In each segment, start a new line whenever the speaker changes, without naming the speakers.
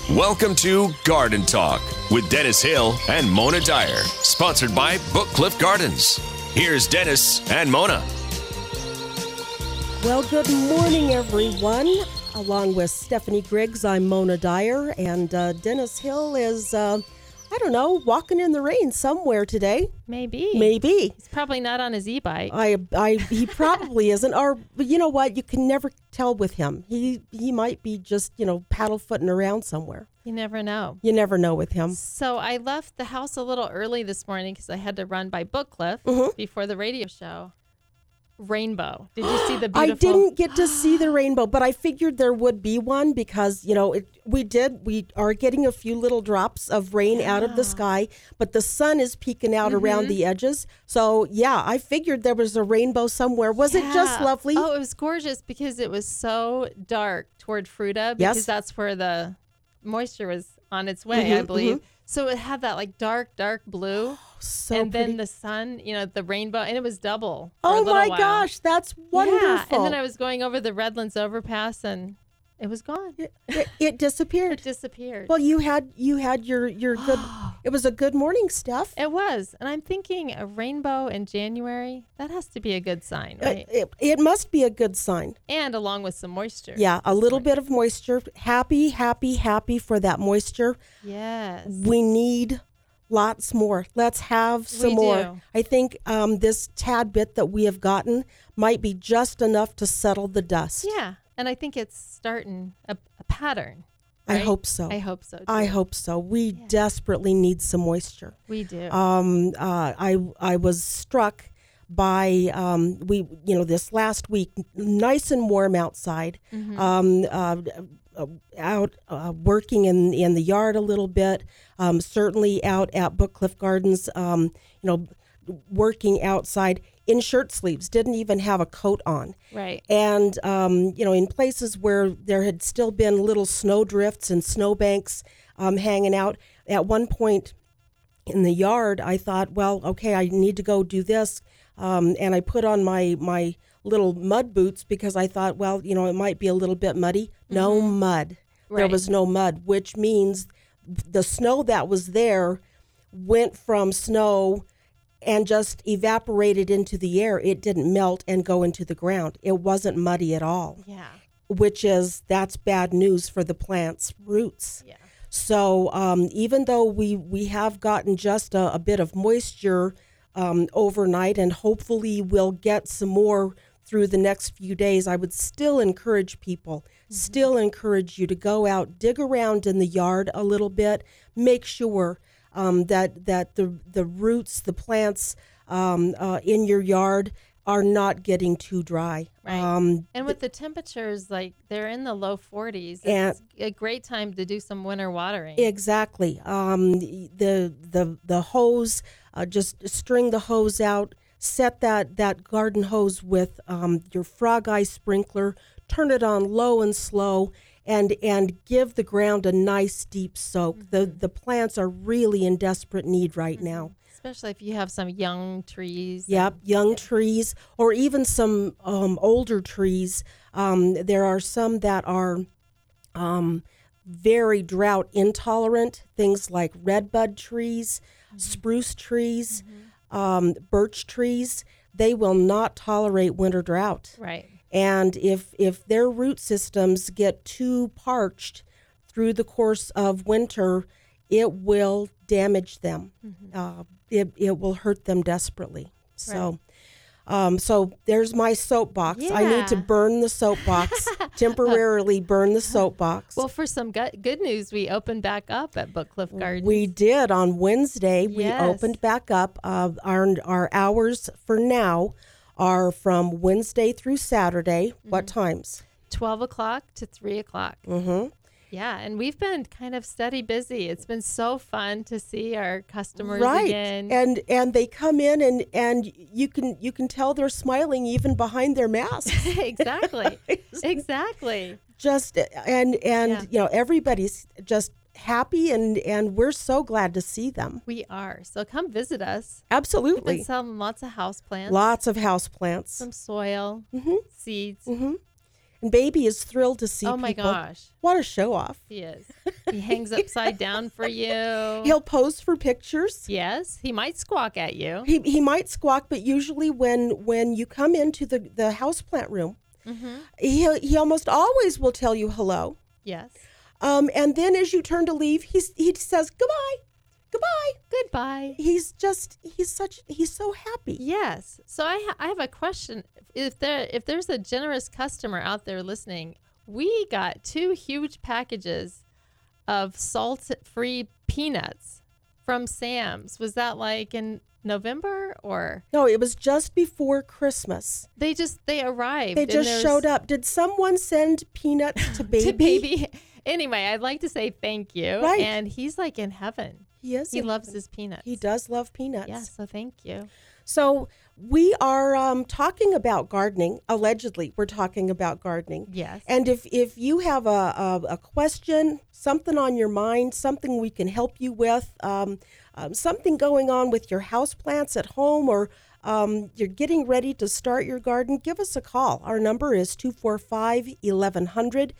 Welcome to Garden Talk with Dennis Hill and Mona Dyer, sponsored by Bookcliff Gardens. Here's Dennis and Mona.
Well, good morning, everyone. Along with Stephanie Griggs, I'm Mona Dyer, and Dennis Hill is, walking in the rain somewhere today.
Maybe. He's probably not on his e-bike.
He probably isn't. Or, you know what? You can never tell with him. He might be just, paddle footing around somewhere.
You never know.
You never know with him.
So I left the house a little early this morning because I had to run by Bookcliff before the radio show. Rainbow. Did you see the beautiful?
I didn't get to see the rainbow, but I figured there would be one because, we are getting a few little drops of rain out of the sky, but the sun is peeking out around the edges. So, yeah, I figured there was a rainbow somewhere. Was it just lovely?
Oh, it was gorgeous because it was so dark toward Fruta because that's where the moisture was on its way, I believe. So it had that dark blue.
So
and
pretty.
then the sun, the rainbow, and it was double.
Oh my gosh, that's wonderful.
Yeah. And then I was going over the Redlands overpass and it was gone.
It disappeared.
It disappeared.
Well, you had your good. It was a good morning, Steph.
It was, and I'm thinking a rainbow in January. That has to be a good sign, right?
It must be a good sign.
And along with some moisture.
Yeah, a little bit of moisture. Happy for that moisture.
Yes.
We need lots more. Let's have some more. I think this tad bit that we have gotten might be just enough to settle the dust.
Yeah, and I think it's starting a pattern.
I
Right?
hope so.
I hope so, too.
I hope so. We desperately need some moisture.
We do.
I was struck by this last week, nice and warm outside. Out working in the yard a little bit, certainly out at Bookcliff Gardens, working outside in shirt sleeves, didn't even have a coat on.
Right.
And, in places where there had still been little snow drifts and snowbanks hanging out, at one point in the yard, I thought, well, okay, I need to go do this. And I put on my little mud boots because I thought, well, it might be a little bit muddy. No mud.
Right.
There was no mud, which means the snow that was there went from snow and just evaporated into the air. It didn't melt and go into the ground. It wasn't muddy at all.
Yeah.
That's bad news for the plant's roots.
Yeah.
So even though we have gotten just a bit of moisture overnight, and hopefully we'll get some more through the next few days, I would still encourage people, still encourage you to go out, dig around in the yard a little bit, make sure that the roots, the plants in your yard are not getting too dry.
Right. And with the temperatures, they're in the low 40s, it's a great time to do some winter watering.
Exactly. The hose, just string the hose out, set that garden hose with your frog eye sprinkler, turn it on low and slow, and give the ground a nice deep soak. The plants are really in desperate need right now.
Especially if you have some young trees.
Yep, young trees, or even some older trees. There are some that are very drought intolerant, things like redbud trees, spruce trees, birch trees. They will not tolerate winter drought.
Right.
And if their root systems get too parched through the course of winter, it will damage them. It will hurt them desperately. So, so there's my soapbox.
Yeah.
I need to burn the soapbox, temporarily burn the soapbox.
Well, for some good news, we opened back up at Bookcliff Gardens.
We did on Wednesday. We
Yes.
opened back up. Our hours for now are from Wednesday through Saturday. What times?
12 o'clock to 3 o'clock. Yeah, and we've been kind of steady busy. It's been so fun to see our customers again.
And they come in and you can tell they're smiling even behind their masks.
Exactly. Exactly.
Just everybody's just happy and we're so glad to see them.
We are. So come visit us. We've
Absolutely.
been selling lots of house plants.
Lots of house plants.
Some soil, seeds.
And Baby is thrilled to see
Oh my
people.
gosh.
What a show off.
He is. He hangs upside down for you.
He'll pose for pictures.
Yes, he might squawk at you.
He might squawk, but usually when you come into the houseplant room, he almost always will tell you hello.
Yes.
And then as you turn to leave, he says goodbye.
Goodbye.
He's so happy.
Yes. So I have a question. If there's a generous customer out there listening, we got 2 huge packages of salt-free peanuts from Sam's. Was that like in November or?
No, it was just before Christmas.
They arrived.
They just showed up. Did someone send peanuts to baby?
To baby. Anyway, I'd like to say thank you.
Right.
And he's like in heaven.
He is.
He loves his peanuts.
He does love peanuts.
Yeah, so thank you.
So we are talking about gardening. Allegedly, we're talking about gardening.
Yes.
And if you have a question, something on your mind, something we can help you with, something going on with your houseplants at home, or you're getting ready to start your garden, give us a call. Our number is 245-1100.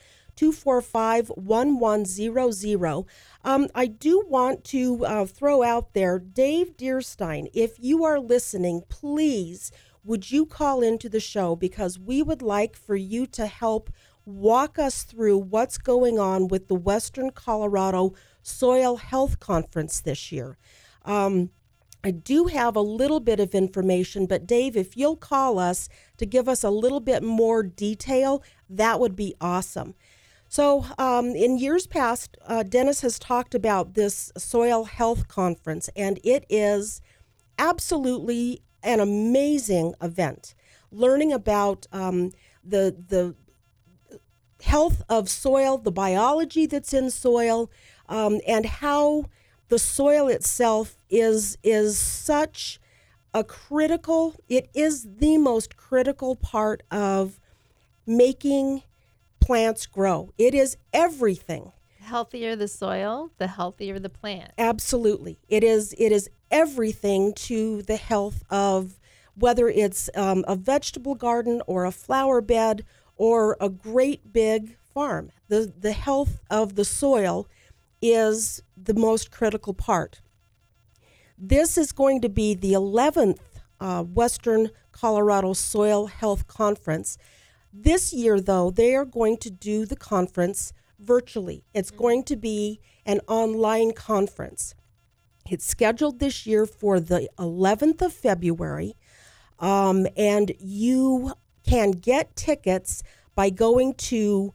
245-1100. I do want to throw out there, Dave Deerstein, if you are listening, please, would you call into the show, because we would like for you to help walk us through what's going on with the Western Colorado Soil Health Conference this year. I do have a little bit of information, but Dave, if you'll call us to give us a little bit more detail, that would be awesome. So in years past, Dennis has talked about this Soil Health Conference, and it is absolutely an amazing event. Learning about the health of soil, the biology that's in soil, and how the soil itself is such a critical, it is the most critical part of making plants grow. It is everything.
The healthier the soil, the healthier the plant.
Absolutely. It is everything to the health of whether it's a vegetable garden or a flower bed or a great big farm. The health of the soil is the most critical part. This is going to be the 11th Western Colorado Soil Health Conference. This year, though, they are going to do the conference virtually. It's going to be an online conference. It's scheduled this year for the 11th of February, and you can get tickets by going to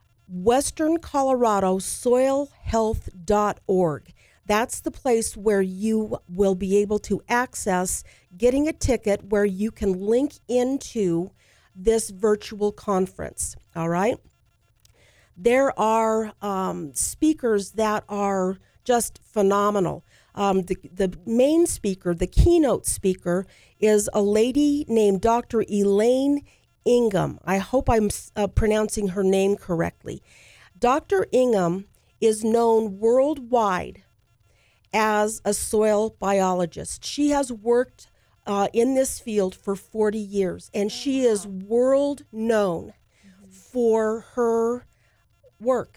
westerncoloradosoilhealth.org. That's the place where you will be able to access getting a ticket where you can link into this virtual conference. All right. There are speakers that are just phenomenal. The main speaker, the keynote speaker, is a lady named Dr. Elaine Ingham. I hope I'm pronouncing her name correctly. Dr. Ingham is known worldwide as a soil biologist. She has worked in this field for 40 years, and she is world known for her work.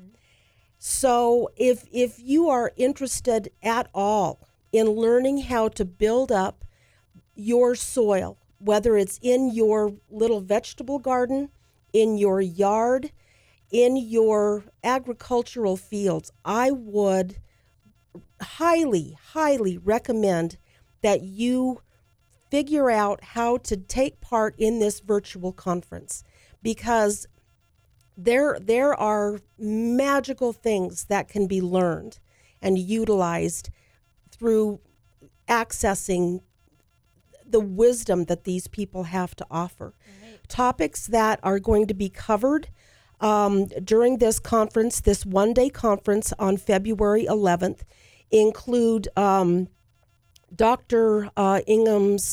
So if you are interested at all in learning how to build up your soil, whether it's in your little vegetable garden, in your yard, in your agricultural fields, I would highly, highly recommend that you figure out how to take part in this virtual conference, because there are magical things that can be learned and utilized through accessing the wisdom that these people have to offer. Right. Topics that are going to be covered during this conference, this one-day conference on February 11th, include Dr. Ingham's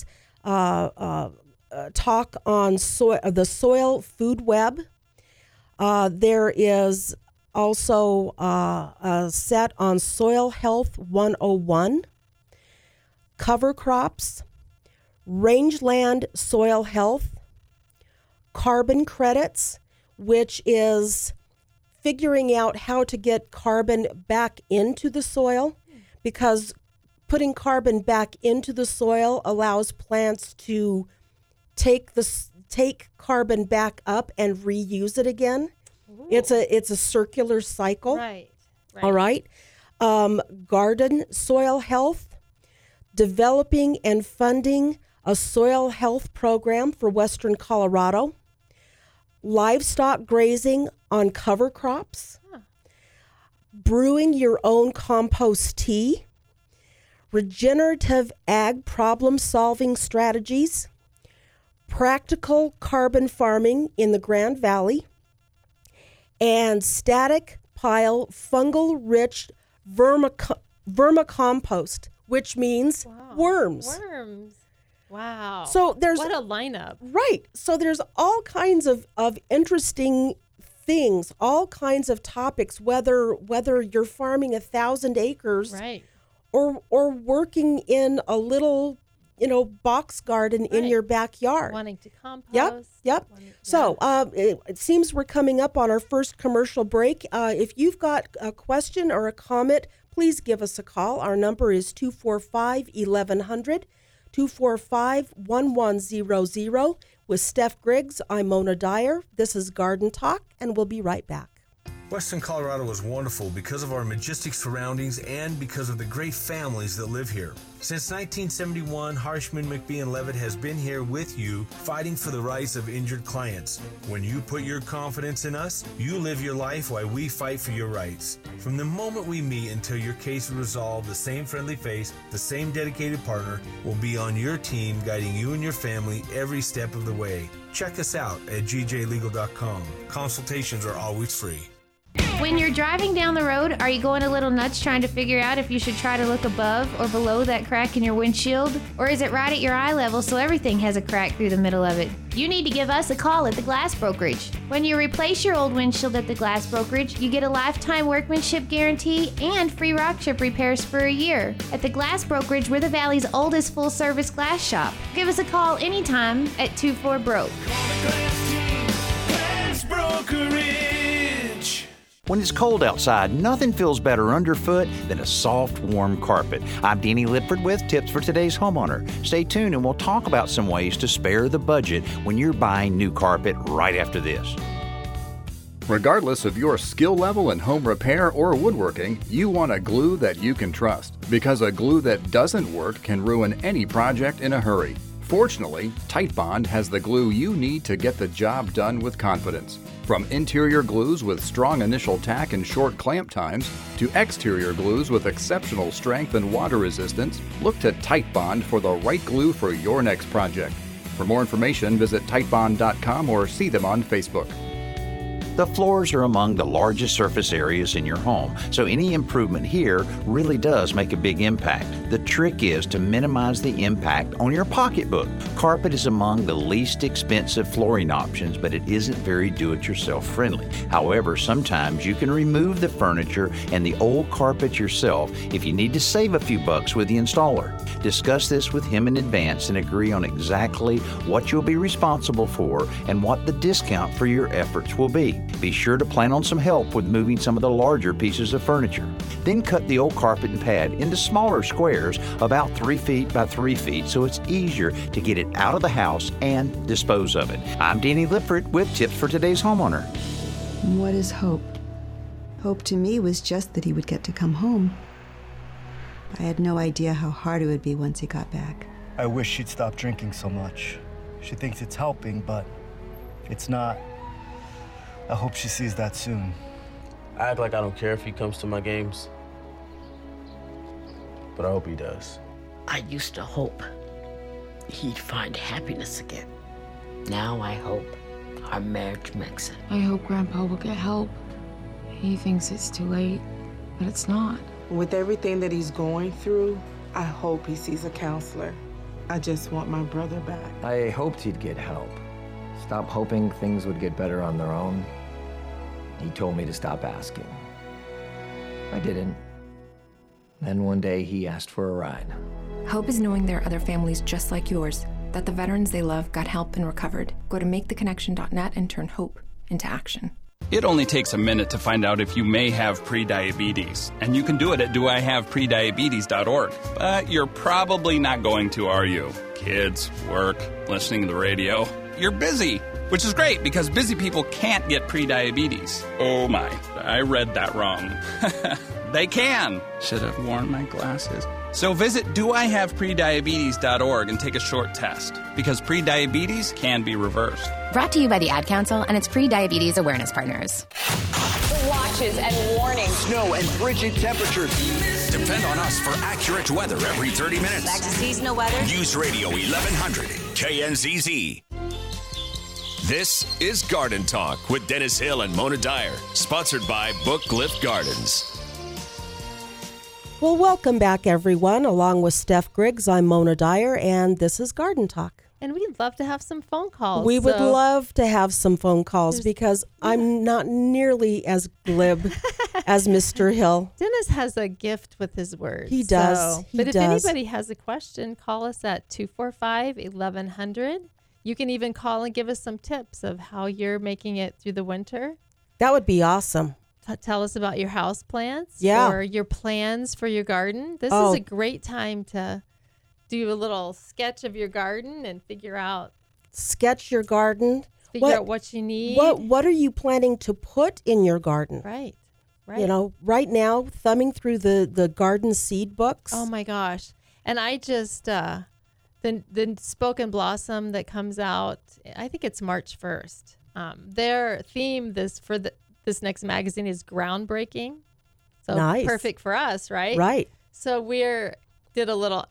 talk on the soil food web. There is also a set on Soil Health 101, cover crops, rangeland soil health, carbon credits, which is figuring out how to get carbon back into the soil, because putting carbon back into the soil allows plants to take carbon back up and reuse it again. Ooh. It's a circular cycle.
Right.
All right. Garden soil health, developing and funding a soil health program for Western Colorado, livestock grazing on cover crops, brewing your own compost tea, regenerative ag problem-solving strategies, practical carbon farming in the Grand Valley, and static pile fungal-rich vermicompost, which means worms.
Worms. Wow.
So there's
what a lineup.
Right. So there's all kinds of interesting things, all kinds of topics, whether you're farming 1,000 acres,
right,
or working in a little, box garden in your backyard.
Wanting to compost.
Yep. So it seems we're coming up on our first commercial break. If you've got a question or a comment, please give us a call. Our number is 245-1100, 245-1100. With Steph Griggs, I'm Mona Dyer. This is Garden Talk, and we'll be right back.
Western Colorado is wonderful because of our majestic surroundings and because of the great families that live here. Since 1971, Harshman, McBee, and Levitt has been here with you, fighting for the rights of injured clients. When you put your confidence in us, you live your life while we fight for your rights. From the moment we meet until your case is resolved, the same friendly face, the same dedicated partner will be on your team, guiding you and your family every step of the way. Check us out at gjlegal.com. Consultations are always free.
When you're driving down the road, are you going a little nuts trying to figure out if you should try to look above or below that crack in your windshield? Or is it right at your eye level so everything has a crack through the middle of it? You need to give us a call at the Glass Brokerage. When you replace your old windshield at the Glass Brokerage, you get a lifetime workmanship guarantee and free rock chip repairs for a year. At the Glass Brokerage, we're the Valley's oldest full-service glass shop. Give us a call anytime at 24-BROKE.
Glass Brokerage.
When it's cold outside, nothing feels better underfoot than a soft, warm carpet. I'm Danny Lipford with Tips for Today's Homeowner. Stay tuned and we'll talk about some ways to spare the budget when you're buying new carpet right after this.
Regardless of your skill level in home repair or woodworking, you want a glue that you can trust, because a glue that doesn't work can ruin any project in a hurry. Fortunately, Titebond has the glue you need to get the job done with confidence. From interior glues with strong initial tack and short clamp times to exterior glues with exceptional strength and water resistance, look to Titebond for the right glue for your next project. For more information, visit Titebond.com or see them on Facebook.
The floors are among the largest surface areas in your home, so any improvement here really does make a big impact. The trick is to minimize the impact on your pocketbook. Carpet is among the least expensive flooring options, but it isn't very do-it-yourself friendly. However, sometimes you can remove the furniture and the old carpet yourself if you need to save a few bucks with the installer. Discuss this with him in advance and agree on exactly what you'll be responsible for and what the discount for your efforts will be. Be sure to plan on some help with moving some of the larger pieces of furniture. Then cut the old carpet and pad into smaller squares about 3 feet by 3 feet so it's easier to get it out of the house and dispose of it. I'm Danny Lipford with Tips for Today's Homeowner.
What is hope? Hope to me was just that he would get to come home. I had no idea how hard it would be once he got back.
I wish she'd stop drinking so much. She thinks it's helping, but it's not. I hope she sees that soon.
I act like I don't care if he comes to my games, but I hope he does.
I used to hope he'd find happiness again. Now I hope our marriage makes it.
I hope Grandpa will get help. He thinks it's too late, but it's not.
With everything that he's going through, I hope he sees a counselor. I just want my brother back.
I hoped he'd get help. Stop hoping things would get better on their own. He told me to stop asking. I didn't. Then one day he asked for a ride.
Hope is knowing there are other families just like yours, that the veterans they love got help and recovered. Go to maketheconnection.net and turn hope into action.
It only takes a minute to find out if you may have prediabetes, and you can do it at doihaveprediabetes.org. But you're probably not going to, are you? Kids, work, listening to the radio. You're busy, which is great because busy people can't get prediabetes. Oh my, I read that wrong. They can. Should have worn my glasses. So visit doihaveprediabetes.org and take a short test, because prediabetes can be reversed.
Brought to you by the Ad Council and its pre-diabetes awareness partners.
The watches and warnings.
Snow and frigid temperatures.
Depend on us for accurate weather every 30 minutes.
Back to seasonal weather.
News Radio 1100, KNZZ. This is Garden Talk with Dennis Hill and Mona Dyer, sponsored by Booklift Gardens.
Well, welcome back, everyone. Along with Steph Griggs, I'm Mona Dyer, and this is Garden Talk.
And we'd love to have some phone calls.
We would love to have some phone calls because I'm not nearly as glib as Mr. Hill.
Dennis has a gift with his words.
He does.
But if anybody has a question, call us at 245-1100. You can even call and give us some tips of how you're making it through the winter.
That would be awesome.
Tell us about your house plants
or
your plans for your garden. This is a great time to do a little sketch of your garden and figure out.
Sketch your garden.
Figure out what you need.
What are you planning to put in your garden?
Right.
You know, right now, thumbing through the garden seed books.
Oh, my gosh. And I just, the Spoken Blossom that comes out, I think it's March 1st. Their theme this next magazine is groundbreaking. So
nice.
Perfect for us, right?
Right.
So we're doing a little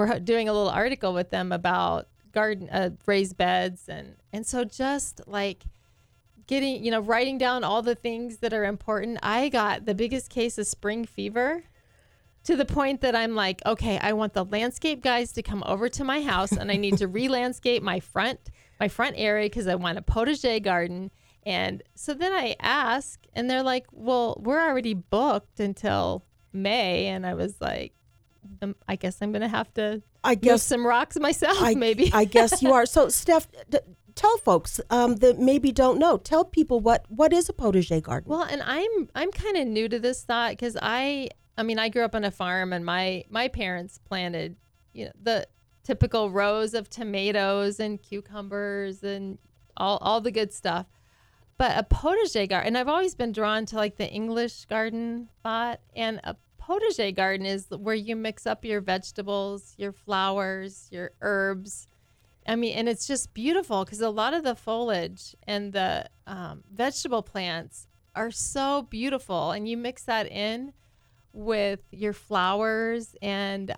article with them about garden raised beds and so just like getting, writing down all the things that are important. I got the biggest case of spring fever to the point that I'm like, okay, I want the landscape guys to come over to my house and I need to re-landscape my front area because I want a potager garden. And so then I ask, and they're like, well, we're already booked until May. And I was like, I guess I'm going to have to move some rocks myself, maybe.
I guess you are. So, Steph, tell folks that maybe don't know. Tell people what is a potager garden.
Well, and I'm kind of new to this thought because I grew up on a farm, and my parents planted, the typical rows of tomatoes and cucumbers and all the good stuff. But a potager garden, and I've always been drawn to like the English garden thought, and a potager garden is where you mix up your vegetables, your flowers, your herbs. And it's just beautiful because a lot of the foliage and the vegetable plants are so beautiful, and you mix that in with your flowers, and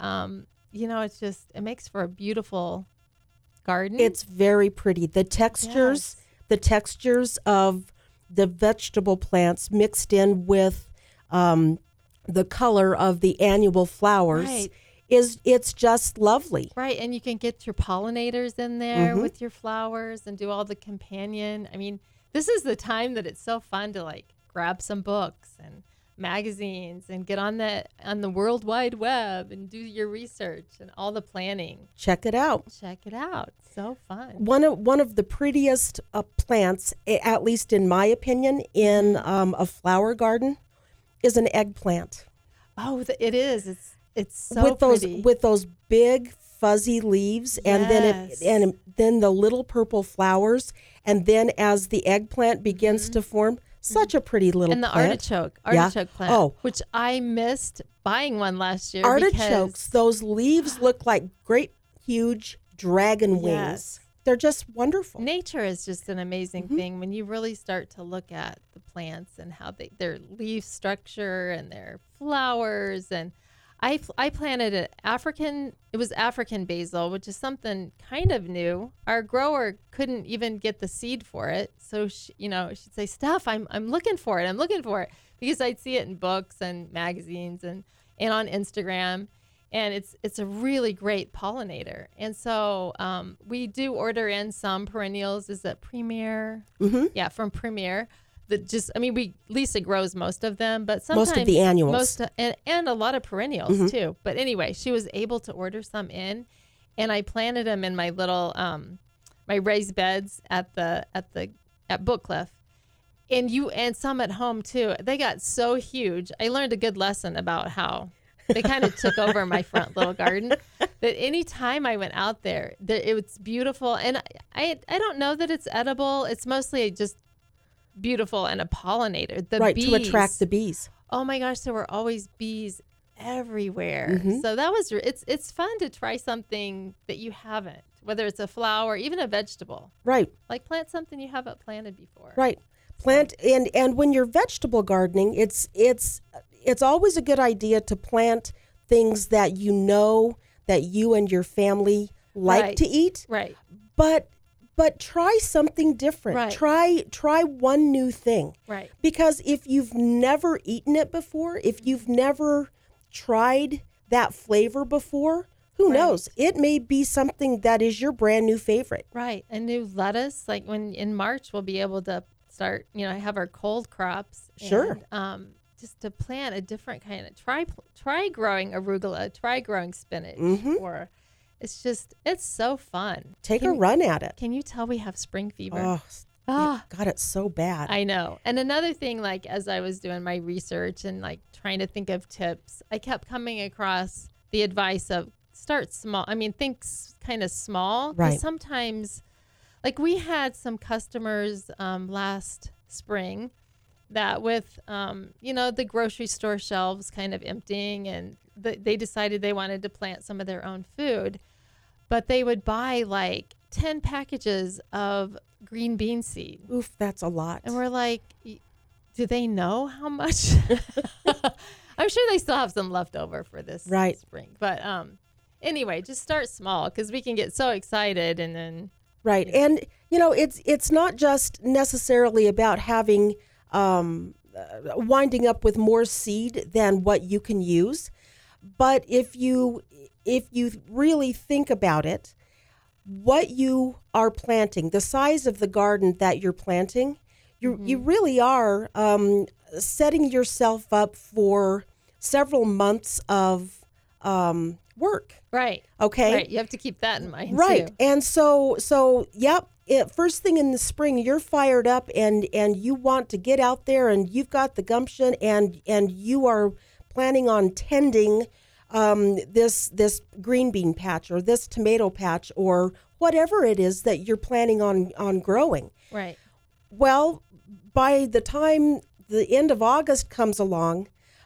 it makes for a beautiful garden.
It's very pretty. The textures. Yes. The textures of the vegetable plants mixed in with the color of the annual flowers it's just lovely.
Right, and you can get your pollinators in there with your flowers and do all the companion. This is the time that it's so fun to like grab some books and magazines and get on the World Wide Web and do your research and all the planning.
Check it out.
So fun.
One of the prettiest plants, at least in my opinion, in a flower garden, is an eggplant.
Oh, it is. It's so pretty.
With those big fuzzy leaves,
yes.
and then the little purple flowers, and then as the eggplant begins to form. Such a pretty little
plant.
And
the artichoke plant, which I missed buying one last year.
Artichokes, those leaves look like great, huge dragon wings.
Yes.
They're just wonderful.
Nature is just an amazing thing when you really start to look at the plants and how their leaf structure and their flowers. And I planted it was African basil, which is something kind of new. Our grower couldn't even get the seed for it. So, she'd say, Steph, I'm looking for it. Because I'd see it in books and magazines and on Instagram. And it's a really great pollinator. And so we do order in some perennials. Is that Premier?
Mm-hmm.
Yeah, from Premier. Lisa grows most of them, but sometimes
most of the annuals,
and a lot of perennials too. But anyway, she was able to order some in, and I planted them in my little my raised beds at Bookcliff, And some at home too. They got so huge. I learned a good lesson about how they kind of took over my front little garden. That any time I went out there, it was beautiful. And I don't know that it's edible. It's mostly just beautiful and a pollinator. The bees,
to attract the bees.
Oh my gosh, there were always bees everywhere. So that was it's fun to try something that you haven't, whether it's a flower, even a vegetable.
Right.
Like plant something you haven't planted before.
Right. Plant and when you're vegetable gardening, it's always a good idea to plant things that you know that you and your family like to eat.
Right.
But try something different.
Right.
Try one new thing.
Right.
Because if you've never eaten it before, if you've never tried that flavor before, who knows? It may be something that is your brand new favorite.
Right. A new lettuce, like when in March we'll be able to start, have our cold crops.
Sure.
And, just to plant a different kind of try growing arugula, try growing spinach, or it's so fun.
Take a run at it.
Can you tell we have spring fever?
Oh, God, it's so bad.
I know. And another thing, like as I was doing my research and like trying to think of tips, I kept coming across the advice of start small. I mean, think kind of small.
Right.
Sometimes, like we had some customers last spring that with, the grocery store shelves kind of emptying, and they decided they wanted to plant some of their own food, but they would buy like 10 packages of green bean seed.
Oof, that's a lot.
And we're like, do they know how much? I'm sure they still have some left over for this spring. But anyway, just start small because we can get so excited and then.
Right. And, it's not just necessarily about having winding up with more seed than what you can use. But if you really think about it, what you are planting, the size of the garden that you're planting, you really are setting yourself up for several months of work.
Right.
Okay.
Right. You have to keep that in mind.
Right.
Too.
And so yep. First thing in the spring, you're fired up and you want to get out there and you've got the gumption and you are planning on tending this green bean patch or this tomato patch or whatever it is that you're planning on growing.
Right.
Well, by the time the end of August comes along,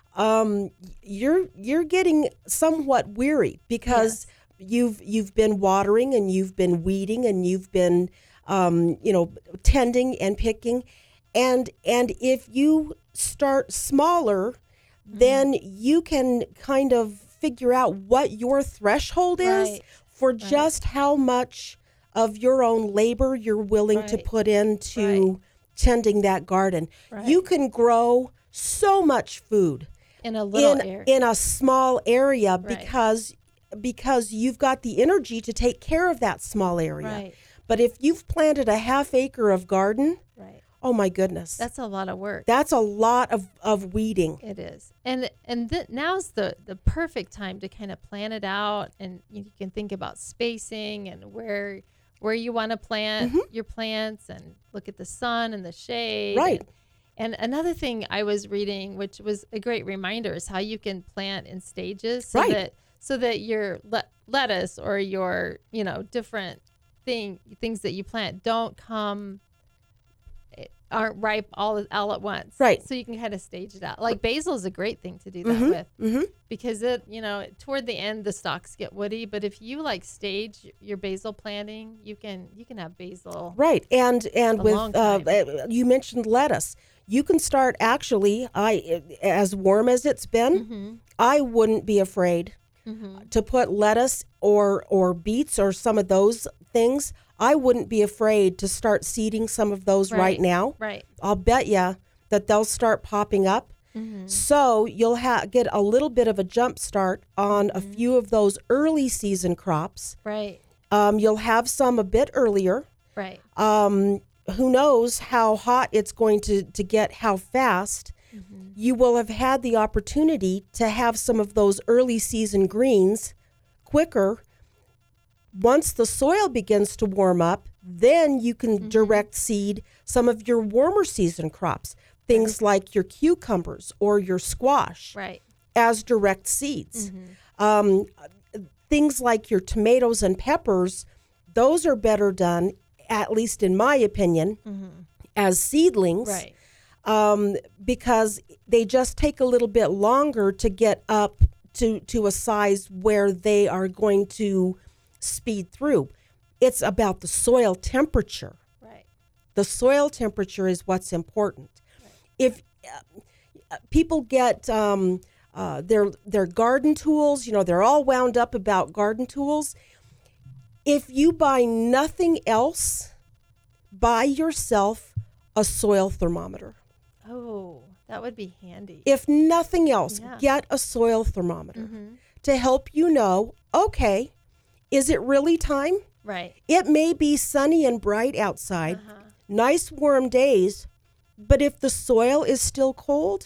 you're getting somewhat weary because you've been watering and you've been weeding and you've been tending and picking, and if you start smaller, then you can kind of figure out what your threshold is for just how much of your own labor you're willing to put into tending that garden.
Right.
You can grow so much food
in a little area,
in a small area because you've got the energy to take care of that small area.
Right.
But if you've planted a half acre of garden, oh my goodness.
That's a lot of work.
That's a lot of weeding.
It is. And now's the perfect time to kind of plan it out, and you can think about spacing and where you want to plant your plants and look at the sun and the shade.
Right.
And another thing I was reading, which was a great reminder, is how you can plant in stages so that your lettuce or your, different things that you plant aren't ripe all at once.
Right.
So you can kind of stage it out. Like basil is a great thing to do that with because toward the end the stalks get woody, but if you stage your basil planting, you can have basil.
Right. And with you mentioned lettuce. You can start actually, as warm as it's been, I wouldn't be afraid to put lettuce or beets or some of those things. I wouldn't be afraid to start seeding some of those right now.
Right.
I'll bet you that they'll start popping up. So you'll get a little bit of a jump start on a few of those early season crops.
Right.
You'll have some a bit earlier.
Right.
Who knows how hot it's going to get, how fast. You will have had the opportunity to have some of those early season greens quicker. Once the soil begins to warm up, Then you can direct seed some of your warmer season crops, things like your cucumbers or your squash, as direct seeds. Things like your tomatoes and peppers, those are better done, at least in my opinion, as seedlings, because they just take a little bit longer to get up to a size where they are going to speed through. It's about the soil temperature. The soil temperature is what's important. If people get their garden tools, they're all wound up about garden tools. If you buy nothing else, buy yourself a soil thermometer.
Oh, that would be handy.
If nothing else, get a soil thermometer to help you know, okay, is it really time?
Right.
It may be sunny and bright outside, nice warm days, but if the soil is still cold,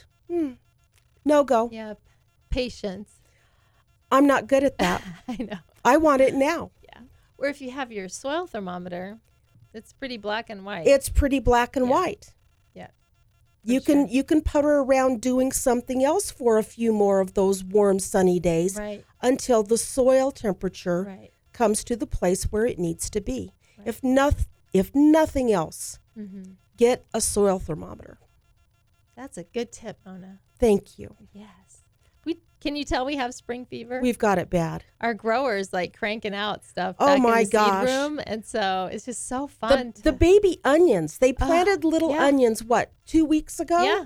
no go.
Yeah, patience.
I'm not good at that.
I know.
I want it now.
Yeah. Or if you have your soil thermometer, it's pretty black and white.
It's pretty black and white.
Yeah.
You can putter around doing something else for a few more of those warm, sunny days until the soil temperature comes to the place where it needs to be. If nothing else, get a soil thermometer.
That's a good tip, Mona.
Thank you.
Yes. Can you tell we have spring fever?
We've got it bad.
Our growers cranking out stuff
back
in the
gosh.
seed room, and so it's just so fun.
The baby onions, they planted little onions, 2 weeks ago?
Yeah.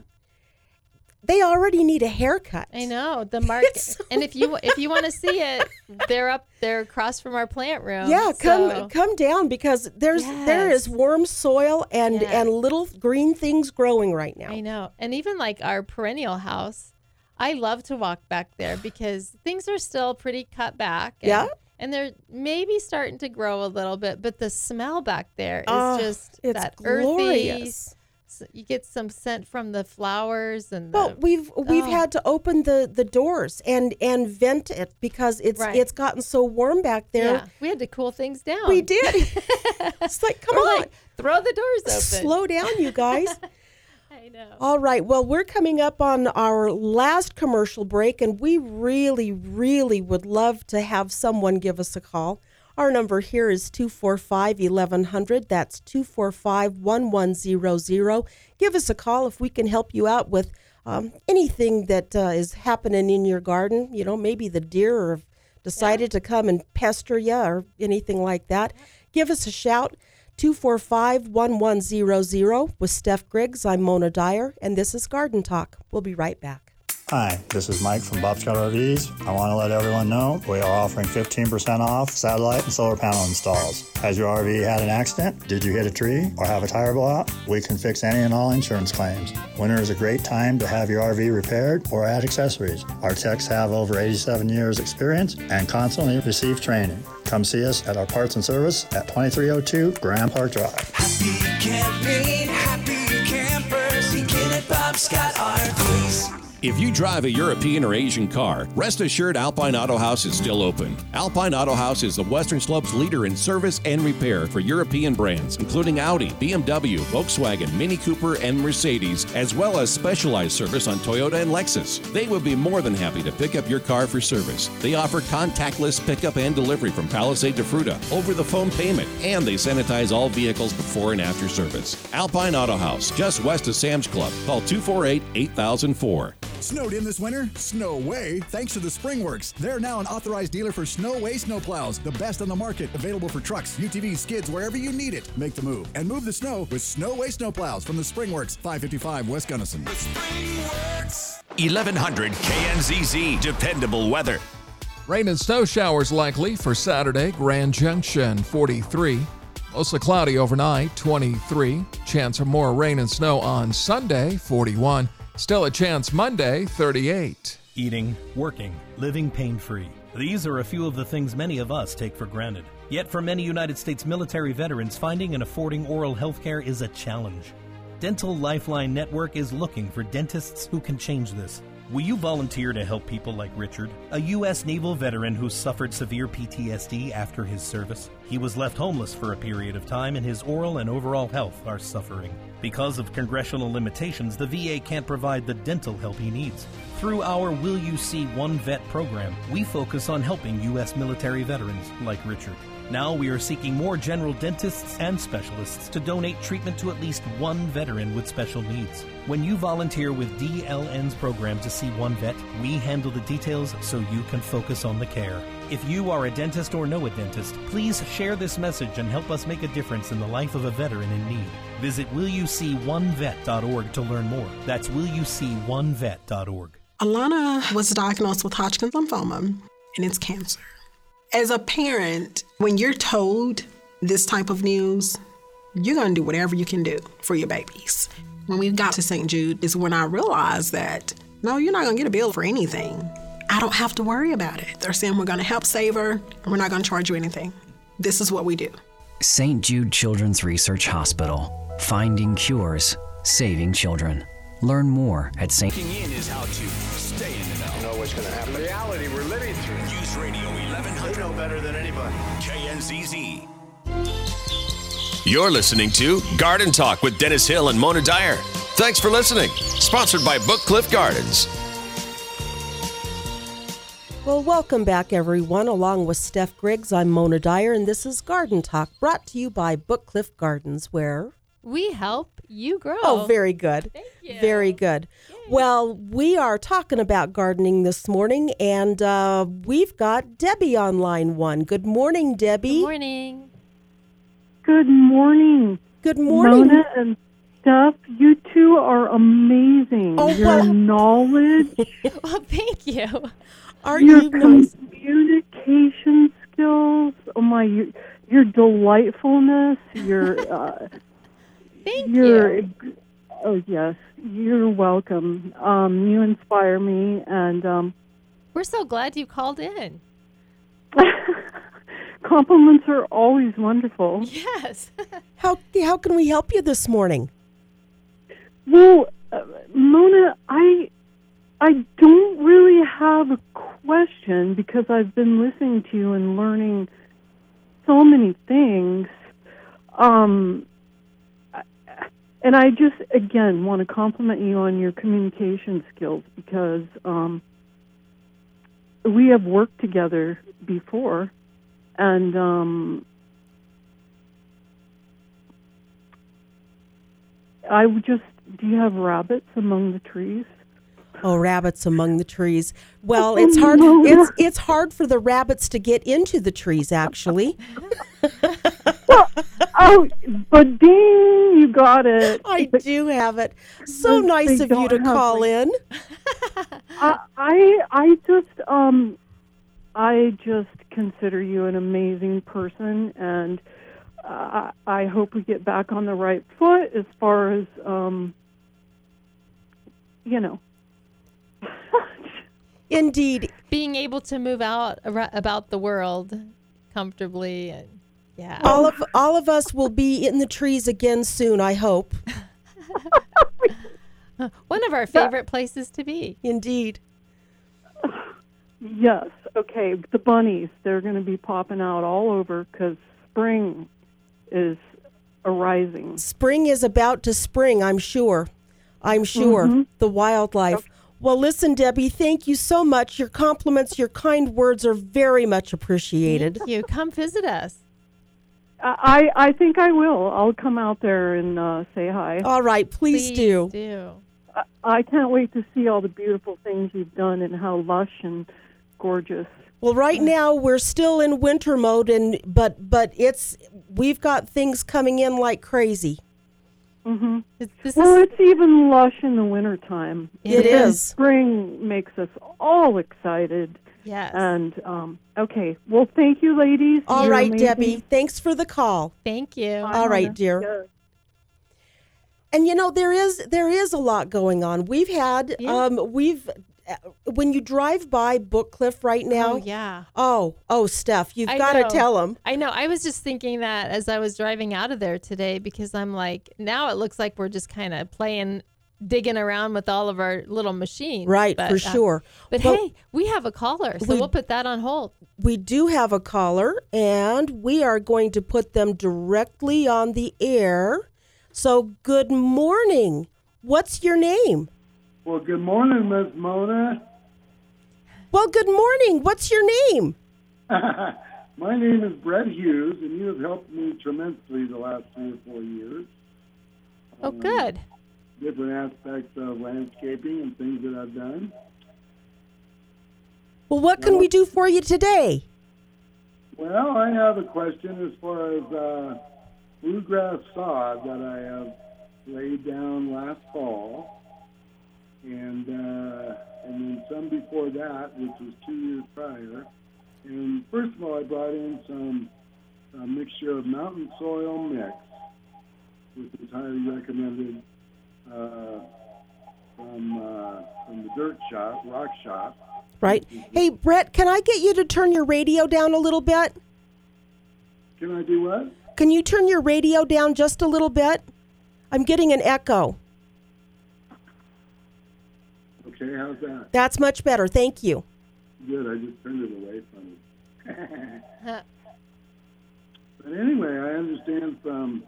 They already need a haircut.
I know. The market. And if you want to see it, they're across from our plant room.
Yeah, come down because there is warm soil and little green things growing right now.
I know. And even our perennial house, I love to walk back there because things are still pretty cut back. And they're maybe starting to grow a little bit, but the smell back there is just that
glorious.
Earthy. You get some scent from the flowers and.
Well, we've had to open the doors and vent it because it's gotten so warm back there.
Yeah, we had to cool things down.
We did. It's come on,
throw the doors open.
Slow down, you guys.
I know.
All right. Well, we're coming up on our last commercial break, and we really, really would love to have someone give us a call. Our number here is 245-1100. That's 245-1100. Give us a call if we can help you out with anything that is happening in your garden. Maybe the deer have decided to come and pester you or anything like that. Give us a shout. 245-1100 with Steph Griggs. I'm Mona Dyer, and this is Garden Talk. We'll be right back.
Hi, this is Mike from Bob Scott RVs. I want to let everyone know we are offering 15% off satellite and solar panel installs. Has your RV had an accident? Did you hit a tree or have a tire blowout? We can fix any and all insurance claims. Winter is a great time to have your RV repaired or add accessories. Our techs have over 87 years experience and constantly receive training. Come see us at our parts and service at 2302 Grand Park Drive.
Happy camping, happy campers. Begin at Bob Scott RVs.
If you drive a European or Asian car, rest assured Alpine Auto House is still open. Alpine Auto House is the Western Slopes leader in service and repair for European brands, including Audi, BMW, Volkswagen, Mini Cooper, and Mercedes, as well as specialized service on Toyota and Lexus. They would be more than happy to pick up your car for service. They offer contactless pickup and delivery from Palisade to Fruta, over-the-phone payment, and they sanitize all vehicles before and after service. Alpine Auto House, just west of Sam's Club. Call 248-8004.
Snowed in this winter? Snow Way, thanks to the Springworks. They're now an authorized dealer for Snow Way snowplows, the best on the market, available for trucks, UTVs, skids, wherever you need it. Make the move and move the snow with Snow Way snowplows from the Springworks, 555 West Gunnison.
1100 KNZZ, dependable weather.
Rain and snow showers likely for Saturday, Grand Junction 43. Mostly cloudy overnight, 23. Chance of more rain and snow on Sunday, 41. Still a chance Monday, 38.
Eating, working, living pain-free. These are a few of the things many of us take for granted. Yet for many United States military veterans, finding and affording oral health care is a challenge. Dental Lifeline Network is looking for dentists who can change this. Will you volunteer to help people like Richard, a U.S. Naval veteran who suffered severe PTSD after his service? He was left homeless for a period of time, and his oral and overall health are suffering. Because of congressional limitations, the VA can't provide the dental help he needs. Through our Will You See One Vet program, we focus on helping U.S. military veterans like Richard. Now we are seeking more general dentists and specialists to donate treatment to at least one veteran with special needs. When you volunteer with DLN's program to see one vet, we handle the details so you can focus on the care. If you are a dentist or know a dentist, please share this message and help us make a difference in the life of a veteran in need. Visit willyouseeonevet.org to learn more. That's willyouseeonevet.org.
Alana was diagnosed with Hodgkin's lymphoma, and it's cancer. As a parent, when you're told this type of news, you're going to do whatever you can do for your babies. When we got to St. Jude is when I realized that, no, you're not going to get a bill for anything. I don't have to worry about it. They're saying we're going to help save her, and we're not going to charge you anything. This is what we do.
St. Jude Children's Research Hospital. Finding cures, saving children. Learn more at St.
Checking in is how to stay in the know. You know what's going to happen. Reality we're living through. News Radio 1100. They know better than anybody. KNZZ.
You're listening to Garden Talk with Dennis Hill and Mona Dyer. Thanks for listening. Sponsored by Bookcliff Gardens.
Well, welcome back, everyone. Along with Steph Griggs, I'm Mona Dyer, and this is Garden Talk, brought to you by Bookcliff Gardens, where
we help you grow.
Oh, very good.
Thank you.
Very good. Yay. Well, we are talking about gardening this morning, and we've got Debbie on line one. Good morning, Debbie.
Good morning.
Good morning.
Good morning.
Mona and Steph, you two are amazing.
Oh,
your knowledge.
Well, thank you.
Your communication skills. Oh, my. Your delightfulness. Your...
Thank you.
Oh, yes. You're welcome. You inspire me, and...
we're so glad you called in.
Compliments are always wonderful.
Yes.
How can we help you this morning?
Well, Mona, I don't really have a question because I've been listening to you and learning so many things. And I just, again, want to compliment you on your communication skills because we have worked together before, and I would just, do you have rabbits among the trees?
Oh, rabbits among the trees. Well, it's hard. It's hard for the rabbits to get into the trees, actually.
Oh, but ding, you got it.
I do have it. So nice of you to call in.
I just consider you an amazing person, and I hope we get back on the right foot as far as,
Indeed.
Being able to move out about the world comfortably, and yeah.
All of us will be in the trees again soon, I hope.
One of our favorite places to be.
Indeed.
Yes. Okay. The bunnies, they're going to be popping out all over because spring is arising.
Spring is about to spring, I'm sure. Mm-hmm. The wildlife. Okay. Well, listen, Debbie, thank you so much. Your compliments, your kind words are very much appreciated.
Thank you. Come visit us.
I think I will. I'll come out there and say hi.
All right. Please do.
I can't wait to see all the beautiful things you've done and how lush and gorgeous.
Well, right now we're still in winter mode, but we've got things coming in like crazy.
Mm-hmm. It's even lush in the wintertime.
It is.
Spring makes us all excited.
Yes.
And, okay. Well, thank you, ladies.
All
You're
right,
amazing.
Debbie. Thanks for the call.
Thank you.
All right, dear.
Yes.
And, there is a lot going on. We've had, when you drive by Bookcliff right now.
Oh, yeah.
Oh, Steph, you've got to tell them.
I know. I was just thinking that as I was driving out of there today because I'm like, now it looks like we're just kind of playing digging around with all of our little machines.
Right, for sure.
But hey, we have a caller, so we'll put that on hold.
We do have a caller, and we are going to put them directly on the air. So good morning. What's your name?
Well, good morning, Miss Mona.
Well, good morning. What's your name?
My name is Brett Hughes, and you have helped me tremendously the last 3 or 4 years.
Oh, good.
Different aspects of landscaping and things that I've done.
Well, what can we do for you today?
Well, I have a question as far as bluegrass sod that I have laid down last fall, and then some before that, which was 2 years prior. And first of all, I brought in a mixture of mountain soil mix, which is highly recommended from the dirt shop, rock shop.
Right. Hey, Brett, can I get you to turn your radio down a little bit?
Can I do what?
Can you turn your radio down just a little bit? I'm getting an echo.
Okay, how's that?
That's much better. Thank you.
Good, I just turned it away from it. But anyway, I understand from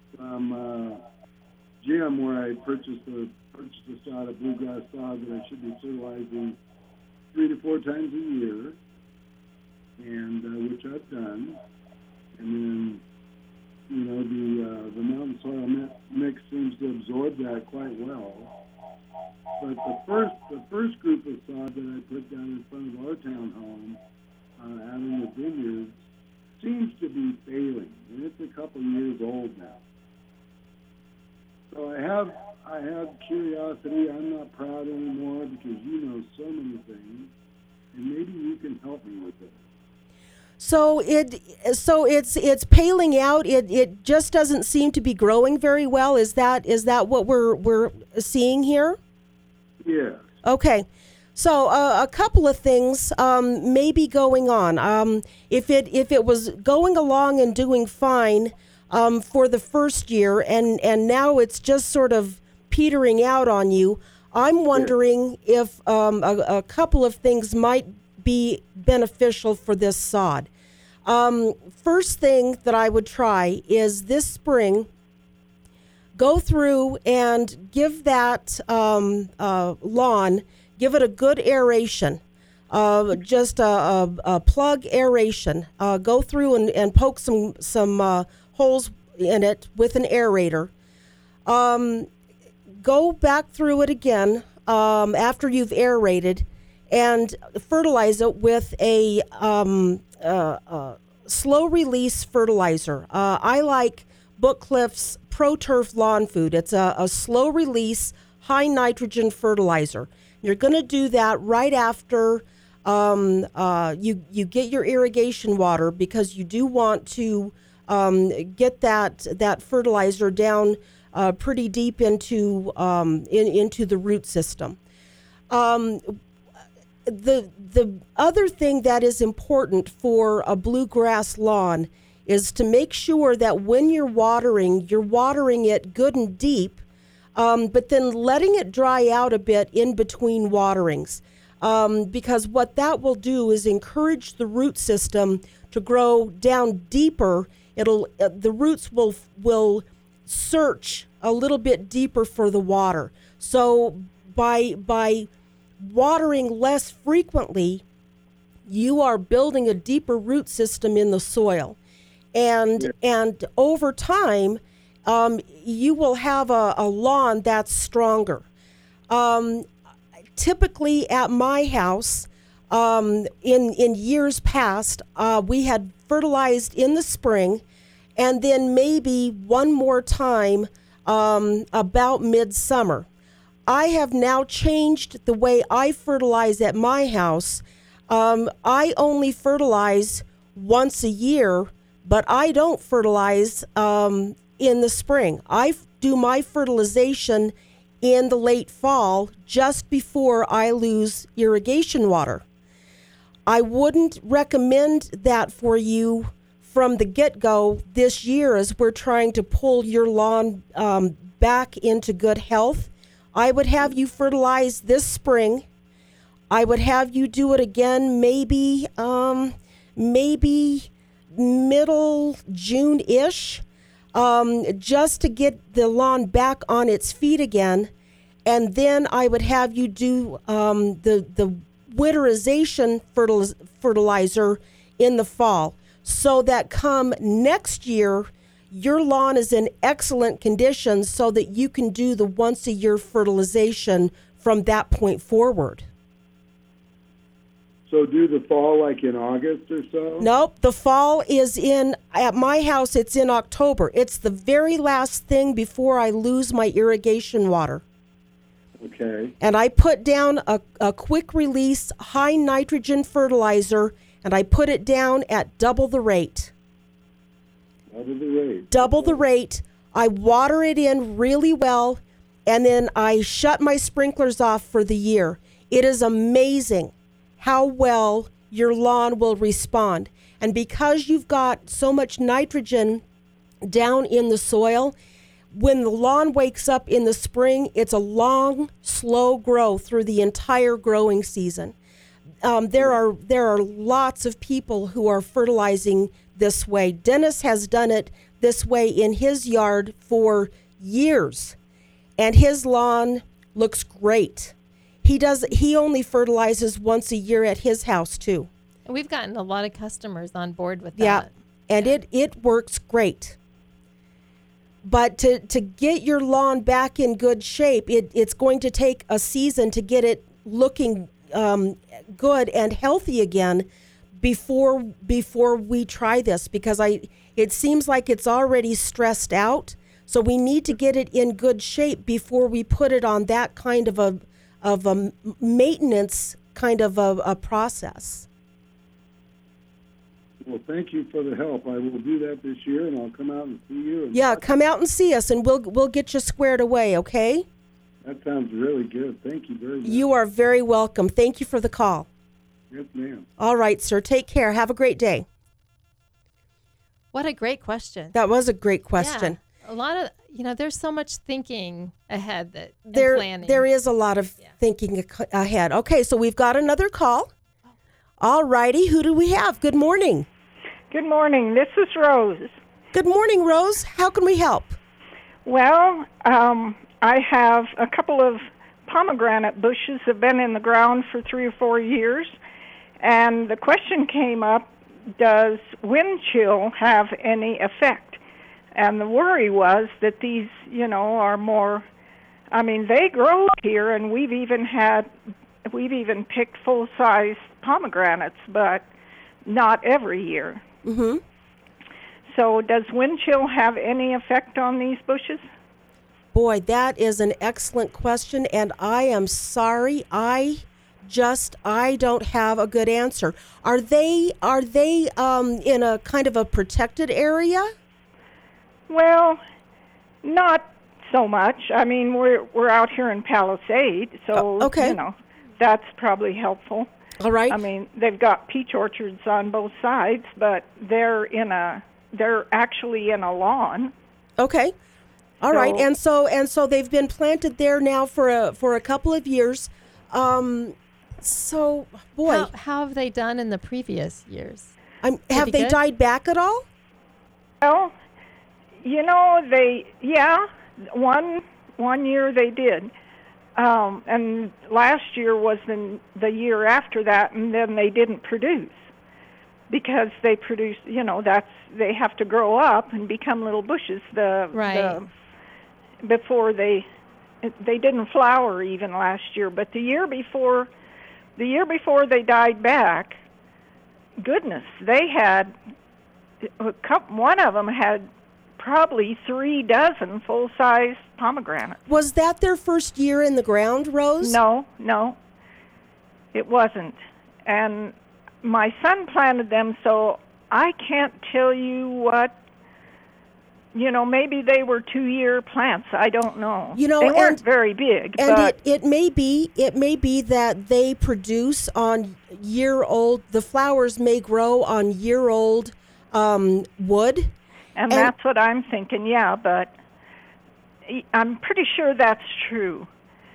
Jim, where I purchased a sod of bluegrass sod, that I should be fertilizing 3 to 4 times a year, and which I've done. And then, the mountain soil mix seems to absorb that quite well. But the first group of sod that I put down in front of our townhome out in the vineyards seems to be failing, and it's a couple years old now. So I have curiosity. I'm not proud anymore because you know so many things, and maybe you can help me with it.
So it's paling out. It just doesn't seem to be growing very well. Is that what we're seeing here?
Yeah.
Okay. So a couple of things may be going on. If it was going along and doing fine for the first year, and now it's just sort of petering out on you, I'm wondering if a couple of things might be beneficial for this sod. First thing that I would try is this spring, go through and give that lawn, give it a good aeration, just a plug aeration. Go through and poke some holes in it with an aerator. Go back through it again after you've aerated and fertilize it with a slow release fertilizer. I like Bookcliff's ProTurf Lawn Food. It's a slow release, high nitrogen fertilizer. You're going to do that right after you get your irrigation water, because you do want to get that fertilizer down pretty deep into the root system. The other thing that is important for a bluegrass lawn is to make sure that when you're watering it good and deep, but then letting it dry out a bit in between waterings, because what that will do is encourage the root system to grow down deeper. The roots will search a little bit deeper for the water. So by watering less frequently, you are building a deeper root system in the soil, and over time, you will have a lawn that's stronger. Typically, at my house, in years past, we had fertilized in the spring, and then maybe one more time about midsummer. I have now changed the way I fertilize at my house. I only fertilize once a year, but I don't fertilize in the spring. I do my fertilization in the late fall, just before I lose irrigation water. I wouldn't recommend that for you from the get-go this year, as we're trying to pull your lawn back into good health. I would have you fertilize this spring. I would have you do it again maybe middle June-ish, just to get the lawn back on its feet again. And then I would have you do the winterization fertilizer in the fall, so that come next year, your lawn is in excellent condition so that you can do the once-a-year fertilization from that point forward.
So do the fall like in August or so?
Nope, the fall is at my house, it's in October. It's the very last thing before I lose my irrigation water.
Okay.
And I put down a quick release high nitrogen fertilizer, and I put it down at double the rate.
Double the rate.
Double the rate. I water it in really well, and then I shut my sprinklers off for the year. It is amazing how well your lawn will respond. And because you've got so much nitrogen down in the soil, when the lawn wakes up in the spring, it's a long, slow grow through the entire growing season. There are lots of people who are fertilizing this way. Dennis has done it this way in his yard for years, and his lawn looks great. He only fertilizes once a year at his house too.
And we've gotten a lot of customers on board with
Yeah,
that.
and it works great. But to get your lawn back in good shape, it's going to take a season to get it looking good and healthy again before we try this, because it seems like it's already stressed out. So we need to get it in good shape before we put it on that kind of a maintenance kind of a process.
Well, thank you for the help. I will do that this year, and I'll come out and see you.
Yeah, come out and see us, and we'll get you squared away, okay?
That sounds really good. Thank you very much.
You are very welcome. Thank you for the call.
Yes, ma'am.
All right, sir. Take care. Have a great day.
What a great question.
That was a great question.
Yeah, a lot of, there's so much thinking ahead and planning.
There is a lot of thinking ahead. Okay, so we've got another call. All righty. Who do we have? Good morning.
Good morning. This is Rose.
Good morning, Rose. How can we help?
Well, I have a couple of pomegranate bushes that have been in the ground for 3 or 4 years, and the question came up, does wind chill have any effect? And the worry was that these, are more, they grow here, and we've even picked full-size pomegranates, but not every year.
Mm-hmm.
So does wind chill have any effect on these bushes?
Boy, that is an excellent question, and I am sorry. I don't have a good answer. Are they in a kind of a protected area?
Well, not so much. We're out here in Palisade, so
okay.
That's probably helpful.
All right.
They've got peach orchards on both sides, but they're actually in a lawn.
Okay. All right. And so they've been planted there now for a couple of years. So, boy,
how have they done in the previous years?
Have they died back at all?
Well, one year they did. And last year was the year after that, and then they didn't produce because they produce, they have to grow up and become little bushes. Before they didn't flower even last year, but the year before they died back, goodness, they had one of them had probably 3 dozen full-size pomegranates.
Was that their first year in the ground, Rose?
No, it wasn't. And my son planted them, so I can't tell you what, maybe they were 2-year plants. I don't know. They weren't very big.
And
but
it may be that they produce on year-old, the flowers may grow on year-old wood.
And that's what I'm thinking, yeah, but I'm pretty sure that's true.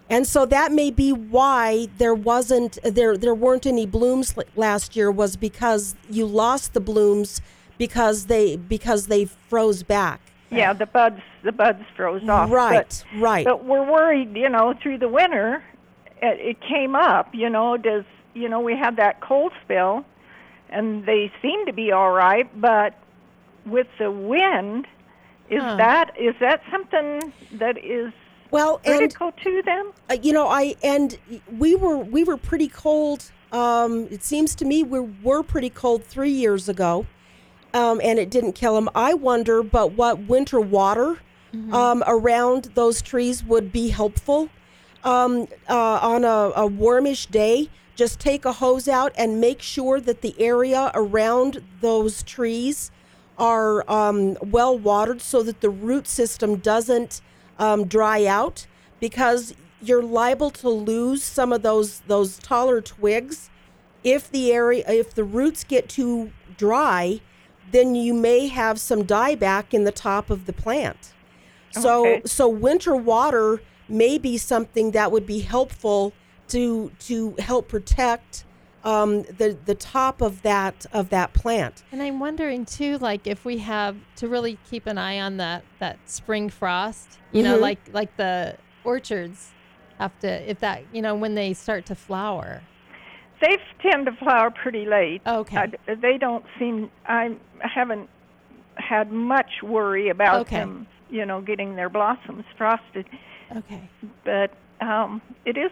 And so that may be why there weren't any blooms last year, was because you lost the blooms because they froze back.
Yeah, the buds froze off.
Right.
But we're worried, through the winter, it came up. We had that cold spell, and they seem to be all right. But with the wind, is that something that is critical to them?
We were pretty cold. It seems to me we were pretty cold 3 years ago. And it didn't kill them. I wonder, but what winter water around those trees would be helpful. On a warmish day, just take a hose out and make sure that the area around those trees are well watered so that the root system doesn't dry out, because you're liable to lose some of those taller twigs if the roots get too dry. Then you may have some dieback in the top of the plant.
Okay.
So winter water may be something that would be helpful to help protect the top of that plant.
And I'm wondering too, like if we have to really keep an eye on that spring frost, like the orchards have to, if that, when they start to flower.
They tend to flower pretty late.
Okay.
They don't seem. I haven't had much worry about them, getting their blossoms frosted.
Okay.
But it is,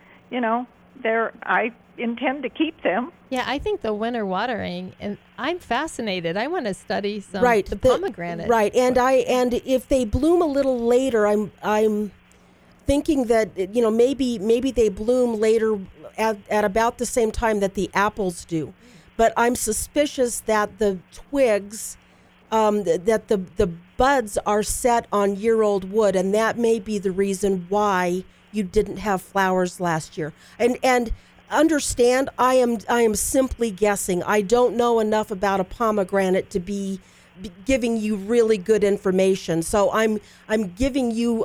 I intend to keep them.
Yeah, I think the winter watering, and I'm fascinated. I want to study some the pomegranate.
Right, and if they bloom a little later, I'm thinking that maybe they bloom later at about the same time that the apples do, but I'm suspicious that the twigs, that the buds are set on year-old wood, and that may be the reason why you didn't have flowers last year. And understand, I am simply guessing. I don't know enough about a pomegranate to be giving you really good information. So I'm giving you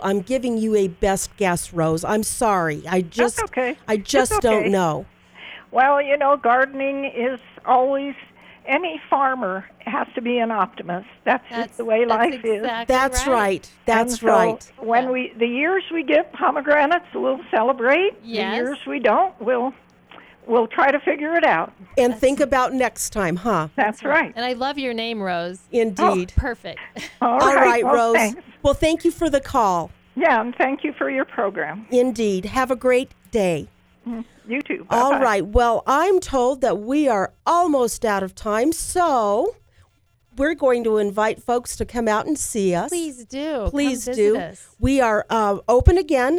a best guess, Rose. I'm sorry.
That's okay.
I just don't know.
Well, gardening is always, any farmer has to be an optimist. That's just the way life is.
That's right. That's
and so
right.
When the years we get pomegranates, we'll celebrate.
Yes.
The years we don't, we'll try to figure it out.
And think about next time, huh?
That's right.
And I love your name, Rose.
Indeed.
Oh, perfect.
All
right,
well,
Rose.
Thanks.
Well, thank you for the call.
Yeah, and thank you for your program.
Indeed. Have a great day.
You too. Bye-bye.
All right. Well, I'm told that we are almost out of time, so we're going to invite folks to come out and see us.
Please do.
Please
Come
do.
visit us.
We are open again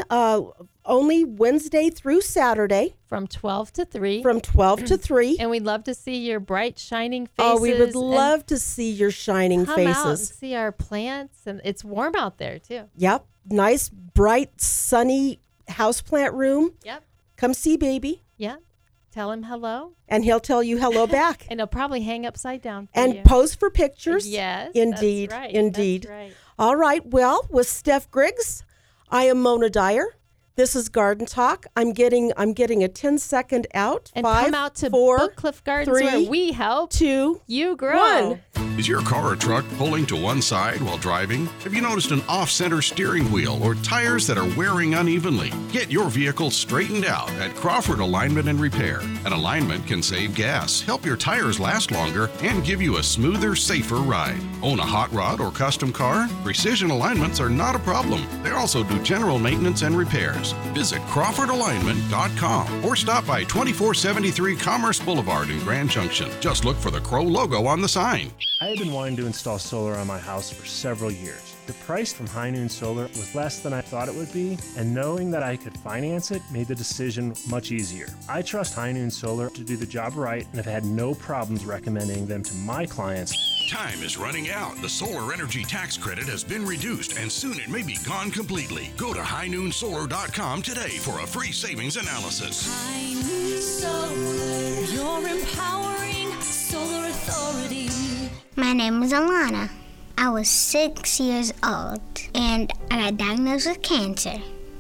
only Wednesday through Saturday.
From 12 to 3.
From 12 to 3.
And we'd love to see your bright, shining faces.
Oh, we would love to see your shining
come
faces.
Out and see our plants. And it's warm out there, too.
Yep. Nice, bright, sunny houseplant room.
Yep.
Come see baby.
Yeah. Tell him hello.
And he'll tell you hello back.
And he'll probably hang upside down for
and
you.
pose for pictures.
Yes.
Indeed.
That's right.
Indeed.
That's right.
All right. Well, with Steph Griggs, I am Mona Dyer. This is Garden Talk. I'm getting a 10-second out.
And
5,
come out to
4,
Book Cliff Gardens
3,
where we help
2,
you grow.
1.
Is your car or truck pulling to one side while driving? Have you noticed an off-center steering wheel or tires that are wearing unevenly? Get your vehicle straightened out at Crawford Alignment and Repair. An alignment can save gas, help your tires last longer, and give you a smoother, safer ride. Own a hot rod or custom car? Precision alignments are not a problem. They also do general maintenance and repairs. Visit CrawfordAlignment.com or stop by 2473 Commerce Boulevard in Grand Junction. Just look for the Crow logo on the sign.
I had been wanting to install solar on my house for several years. The price from High Noon Solar was less than I thought it would be, and knowing that I could finance it made the decision much easier. I trust High Noon Solar to do the job right and have had no problems recommending them to my clients.
Time is running out. The solar energy tax credit has been reduced, and soon it may be gone completely. Go to highnoonsolar.com today for a free savings analysis.
High Noon Solar, your empowering solar authority.
My name is Alana. I was 6 years old, and I got diagnosed with cancer. I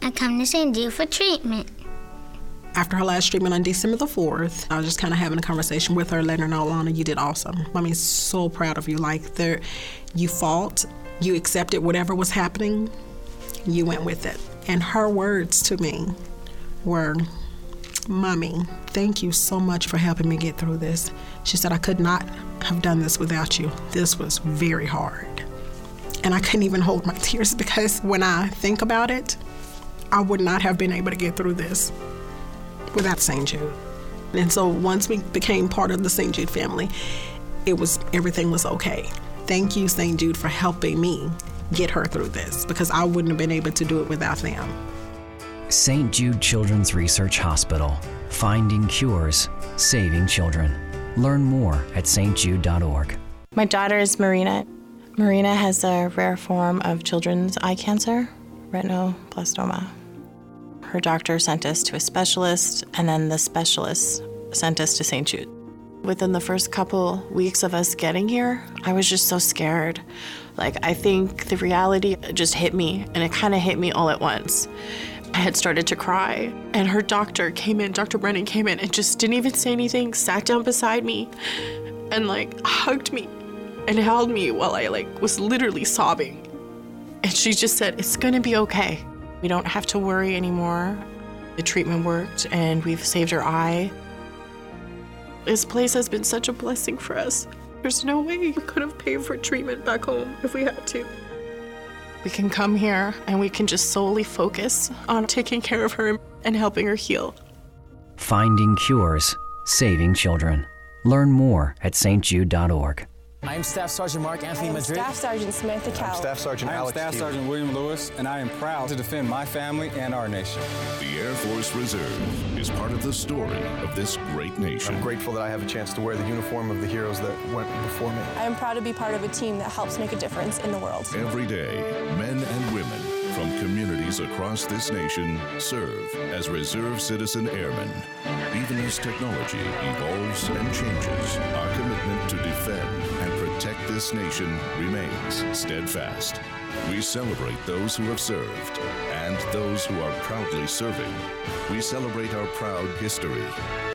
I come to St. Jude for treatment.
After her last treatment on December the 4th, I was just kind of having a conversation with her, letting her know, Alana, you did awesome. I mean, so proud of you. Like, you fought, you accepted whatever was happening, you went with it. And her words to me were, Mommy, thank you so much for helping me get through this. She said, I could not have done this without you. This was very hard. And I couldn't even hold my tears because when I think about it, I would not have been able to get through this without St. Jude. And so once we became part of the St. Jude family, everything was okay. Thank you, St. Jude, for helping me get her through this because I wouldn't have been able to do it without them.
St. Jude Children's Research Hospital. Finding cures, saving children. Learn more at stjude.org.
My daughter is Marina. Marina has a rare form of children's eye cancer, retinoblastoma. Her doctor sent us to a specialist, and then the specialist sent us to St. Jude. Within the first couple weeks of us getting here, I was just so scared. I think the reality just hit me, and it kind of hit me all at once. I had started to cry, and her doctor came in, Dr. Brennan came in, and just didn't even say anything, sat down beside me, and hugged me and held me while I was literally sobbing. And she just said, it's gonna be okay. We don't have to worry anymore. The treatment worked, and we've saved her eye. This place has been such a blessing for us. There's no way we could have paid for treatment back home if we had to. We can come here, and we can just solely focus on taking care of her and helping her heal.
Finding cures, saving children. Learn more at stjude.org.
I am Staff Sergeant Mark Anthony Madrid.
Staff Sergeant Samantha Cowell.
I'm Staff Sergeant Alex
Staff Sergeant William Lewis, and I am proud to defend my family and our nation.
The Air Force Reserve is part of the story of this great nation.
I'm grateful that I have a chance to wear the uniform of the heroes that went before me.
I am proud to be part of a team that helps make a difference in the world.
Every day, men and women from communities across this nation serve as reserve citizen airmen. Even as technology evolves and changes, our commitment to defend and protect this nation remains steadfast. We celebrate those who have served and those who are proudly serving. We celebrate our proud history.